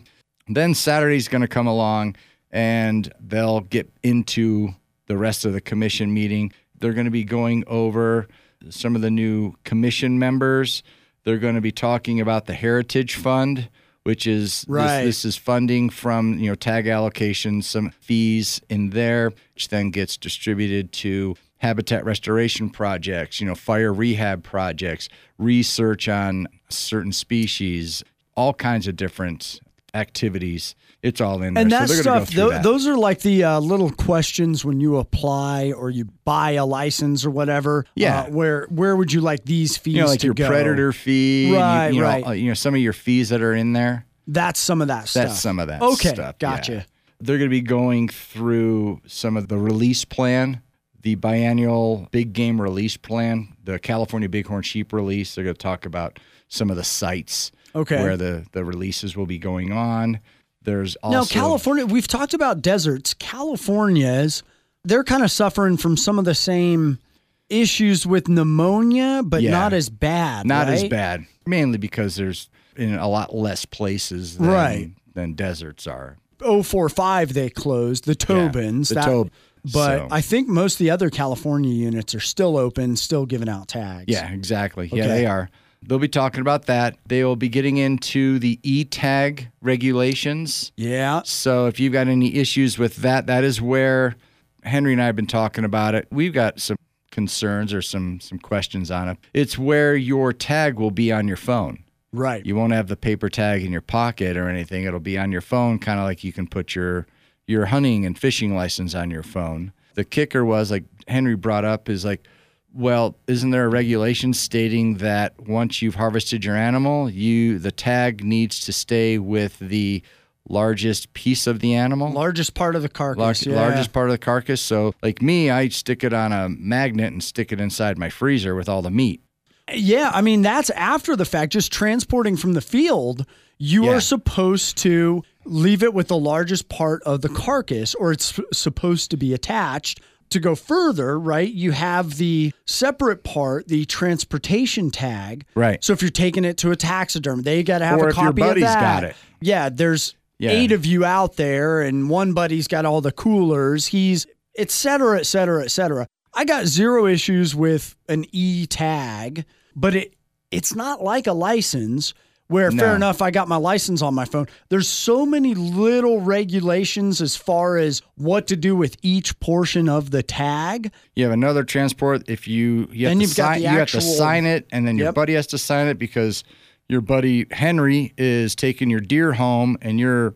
Speaker 2: Then Saturday's going to come along, and they'll get into the rest of the commission meeting. They're going to be going over some of the new commission members. They're going to be talking about the Heritage Fund, which is
Speaker 1: right.
Speaker 2: this, this is funding from, you know, tag allocations, some fees in there, which then gets distributed to habitat restoration projects, you know, fire rehab projects, research on certain species, all kinds of different activities. It's all in there.
Speaker 1: And that
Speaker 2: so
Speaker 1: stuff,
Speaker 2: go
Speaker 1: th-
Speaker 2: that.
Speaker 1: those are like the uh, little questions when you apply or you buy a license or whatever.
Speaker 2: Yeah.
Speaker 1: Uh, where where would you like these fees
Speaker 2: you know, like
Speaker 1: to
Speaker 2: your
Speaker 1: go?
Speaker 2: predator fee,
Speaker 1: Right,
Speaker 2: you, you know,
Speaker 1: right.
Speaker 2: uh, you know, some of your fees that are in there.
Speaker 1: That's some of that stuff.
Speaker 2: That's some of that
Speaker 1: okay,
Speaker 2: stuff.
Speaker 1: Gotcha.
Speaker 2: Yeah. They're going to be going through some of the release plan, the biennial big game release plan, the California bighorn sheep release. They're going to talk about some of the sites
Speaker 1: Okay.
Speaker 2: where the, the releases will be going on. There's also
Speaker 1: Now, California, we've talked about deserts. California's, they're kind of suffering from some of the same issues with pneumonia, but
Speaker 2: Yeah.
Speaker 1: not as bad.
Speaker 2: not as
Speaker 1: right?
Speaker 2: bad, mainly because there's in a lot less places than,
Speaker 1: Right.
Speaker 2: than deserts are.
Speaker 1: oh four five they closed, the Tobins.
Speaker 2: the
Speaker 1: that-
Speaker 2: Tob-
Speaker 1: But
Speaker 2: so.
Speaker 1: I think most of the other California units are still open, still giving out tags.
Speaker 2: Yeah, exactly. Yeah,
Speaker 1: Okay.
Speaker 2: they are. They'll be talking about that. They will be getting into the e-tag regulations.
Speaker 1: Yeah.
Speaker 2: So if you've got any issues with that, that is where Henry and I have been talking about it. We've got some concerns or some some questions on it. It's where your tag will be on your phone.
Speaker 1: Right.
Speaker 2: You won't have the paper tag in your pocket or anything. It'll be on your phone, kind of like you can put your your hunting and fishing license on your phone. The kicker was, like Henry brought up, is like, well, isn't there a regulation stating that once you've harvested your animal, you the tag needs to stay with the largest piece of the animal?
Speaker 1: Largest part of the carcass.
Speaker 2: Lar-
Speaker 1: yeah.
Speaker 2: Largest part of the carcass. So like me, I stick it on a magnet and stick it inside my freezer with all the meat.
Speaker 1: Yeah, I mean, that's after the fact. Just transporting from the field, you
Speaker 2: Yeah.
Speaker 1: are supposed to leave it with the largest part of the carcass, or it's supposed to be attached. To go further, right, you have the separate part, the transportation tag.
Speaker 2: Right.
Speaker 1: So if you're taking it to a taxiderm, they got to have
Speaker 2: Or
Speaker 1: a
Speaker 2: if your
Speaker 1: copy of
Speaker 2: buddy's
Speaker 1: that.
Speaker 2: got it.
Speaker 1: Yeah, there's
Speaker 2: Yeah.
Speaker 1: eight of you out there, and one buddy's got all the coolers. He's et cetera, et cetera, et cetera. I got zero issues with an E tag, but it it's not like a license where,
Speaker 2: No.
Speaker 1: fair enough, I got my license on my phone. There's so many little regulations as far as what to do with each portion of the tag.
Speaker 2: You have another transport. If you you have,
Speaker 1: Then
Speaker 2: to,
Speaker 1: you've got
Speaker 2: sign,
Speaker 1: the
Speaker 2: you
Speaker 1: actual-
Speaker 2: have to sign it, and then your
Speaker 1: Yep.
Speaker 2: buddy has to sign it because your buddy Henry is taking your deer home, and you're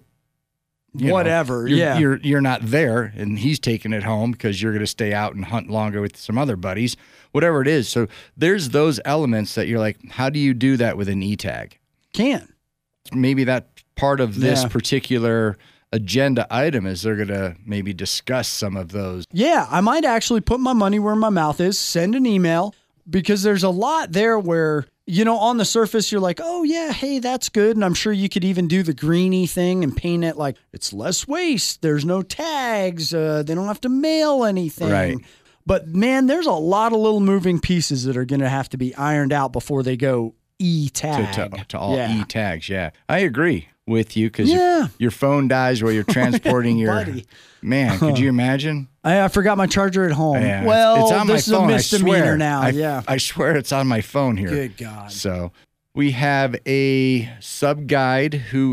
Speaker 2: you know,
Speaker 1: Whatever,
Speaker 2: you're,
Speaker 1: yeah.
Speaker 2: you're you're not there, and he's taking it home because you're going to stay out and hunt longer with some other buddies, whatever it is. So there's those elements that you're like, how do you do that with an E tag?
Speaker 1: Can.
Speaker 2: Maybe that part of this
Speaker 1: Yeah.
Speaker 2: particular agenda item is they're going to maybe discuss some of those.
Speaker 1: Yeah, I might actually put my money where my mouth is, send an email, because there's a lot there where, you know, on the surface, you're like, oh, yeah, hey, that's good. And I'm sure you could even do the greeny thing and paint it like it's less waste. There's no tags. Uh, they don't have to mail anything.
Speaker 2: Right.
Speaker 1: But, man, there's a lot of little moving pieces that are going to have to be ironed out before they go E-tag.
Speaker 2: To, to, to all
Speaker 1: Yeah.
Speaker 2: e-tags, yeah. I agree with you because
Speaker 1: Yeah.
Speaker 2: your, your phone dies while you're transporting your...
Speaker 1: Buddy.
Speaker 2: Man, could you imagine?
Speaker 1: I, I forgot my charger at home.
Speaker 2: Yeah,
Speaker 1: well,
Speaker 2: it's, it's on
Speaker 1: this
Speaker 2: my phone,
Speaker 1: is a
Speaker 2: I
Speaker 1: misdemeanor
Speaker 2: swear.
Speaker 1: now.
Speaker 2: I,
Speaker 1: yeah.
Speaker 2: I swear it's on my phone here.
Speaker 1: Good God.
Speaker 2: So we have a sub-guide who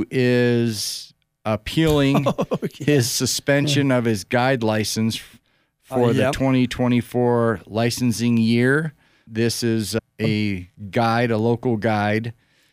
Speaker 2: is appealing
Speaker 1: Oh, yeah.
Speaker 2: his suspension of his guide license for
Speaker 1: Uh,
Speaker 2: the
Speaker 1: yep.
Speaker 2: twenty twenty-four licensing year. This is a guide, a local guide,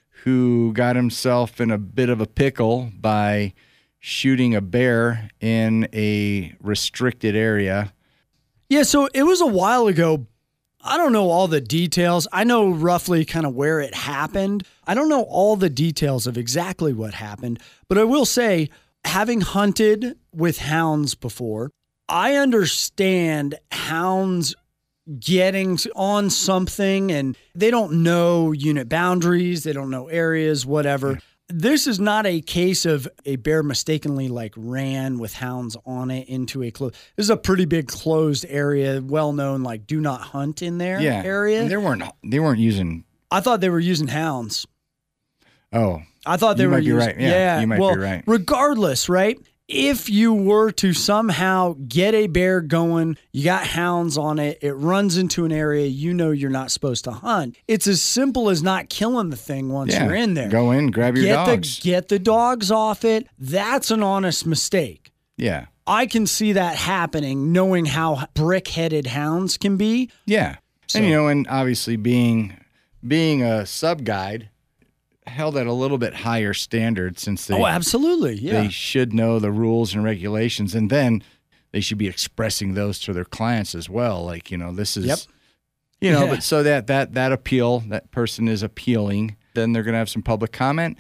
Speaker 2: who got himself in a bit of a pickle by shooting a bear in a restricted area.
Speaker 1: Yeah, so it was a while ago. I don't know all the details. I know roughly kind of where it happened. I don't know all the details of exactly what happened, but I will say, having hunted with hounds before, I understand hounds getting on something and they don't know unit boundaries, they don't know areas, whatever. This is not a case of a bear mistakenly like ran with hounds on it into a closed. This is a pretty big closed area, well known like do not hunt in there
Speaker 2: Yeah,
Speaker 1: area.
Speaker 2: And they weren't. They weren't using.
Speaker 1: I thought they were using hounds.
Speaker 2: Oh,
Speaker 1: I thought they
Speaker 2: You
Speaker 1: were
Speaker 2: might be
Speaker 1: used-
Speaker 2: right. Yeah, you might be
Speaker 1: well,
Speaker 2: right.
Speaker 1: Regardless, right? If you were to somehow get a bear going, you got hounds on it, it runs into an area you know you're not supposed to hunt. It's as simple as not killing the thing once
Speaker 2: Yeah.
Speaker 1: you're in there.
Speaker 2: Go in, grab your
Speaker 1: get
Speaker 2: dogs.
Speaker 1: The, get the dogs off it. That's an honest mistake.
Speaker 2: Yeah.
Speaker 1: I can see that happening knowing how brick-headed hounds can be.
Speaker 2: Yeah.
Speaker 1: So-
Speaker 2: And, you know, and obviously being being a sub-guide held at a little bit higher standard since they,
Speaker 1: Oh, absolutely. Yeah.
Speaker 2: they should know the rules and regulations. And then they should be expressing those to their clients as well. Like, you know, this is,
Speaker 1: Yep.
Speaker 2: you know,
Speaker 1: Yeah.
Speaker 2: but so that, that, that appeal, that person is appealing, then they're going to have some public comment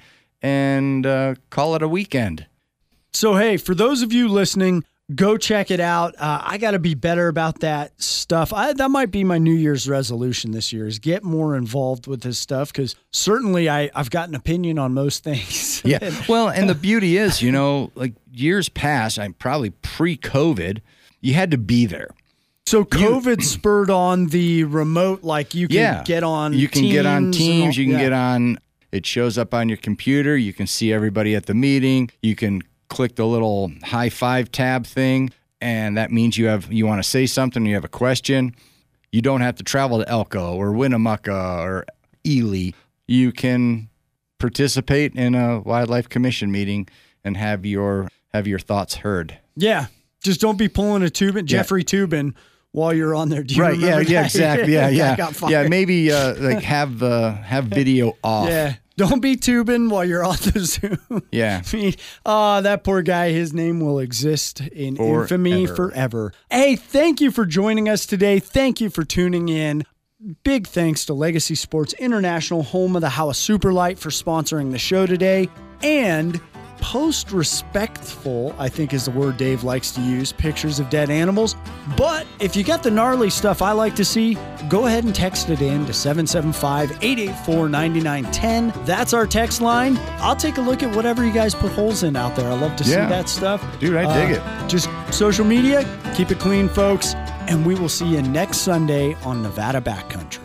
Speaker 2: and uh, call it a weekend.
Speaker 1: So, hey, for those of you listening, go check it out. Uh, I got to be better about that stuff. I, that might be my New Year's resolution this year is get more involved with this stuff because certainly I, I've got an opinion on most things.
Speaker 2: Yeah. Well, and the beauty is, you know, like years past, I'm probably pre-COVID, you had to be there.
Speaker 1: So COVID spurred on the remote, like you can
Speaker 2: Yeah.
Speaker 1: get on
Speaker 2: You can get on
Speaker 1: Teams and all-
Speaker 2: Teams, you can
Speaker 1: yeah.
Speaker 2: get on, it shows up on your computer, you can see everybody at the meeting, you can click the little high five tab thing, and that means you have you want to say something, you have a question. You don't have to travel to Elko or Winnemucca or Ely. You can participate in a wildlife commission meeting and have your have your thoughts heard.
Speaker 1: Yeah. Just don't be pulling a Tubin, Jeffrey Tubin, while you're on there. Do you
Speaker 2: Right? Yeah.
Speaker 1: remember
Speaker 2: Yeah.
Speaker 1: that?
Speaker 2: Exactly. Yeah.
Speaker 1: That
Speaker 2: Yeah.
Speaker 1: got fired.
Speaker 2: Yeah. Maybe uh, like have uh, have video off.
Speaker 1: Yeah. Don't be tubing while you're on the Zoom.
Speaker 2: Yeah.
Speaker 1: I mean, uh, that poor guy, his name will exist in
Speaker 2: Forever.
Speaker 1: infamy forever. Hey, thank you for joining us today. Thank you for tuning in. Big thanks to Legacy Sports International, home of the Howa Superlight, for sponsoring the show today. And post respectful, I think is the word Dave likes to use, pictures of dead animals. But if you got the gnarly stuff I like to see, go ahead and text it in to seven seven five, eight eight four, nine nine one zero. That's our text line. I'll take a look at whatever you guys put holes in out there. I love to see
Speaker 2: Yeah.
Speaker 1: that stuff.
Speaker 2: Dude, I dig
Speaker 1: Uh, Just social media, keep it clean, folks. And we will see you next Sunday on Nevada Backcountry.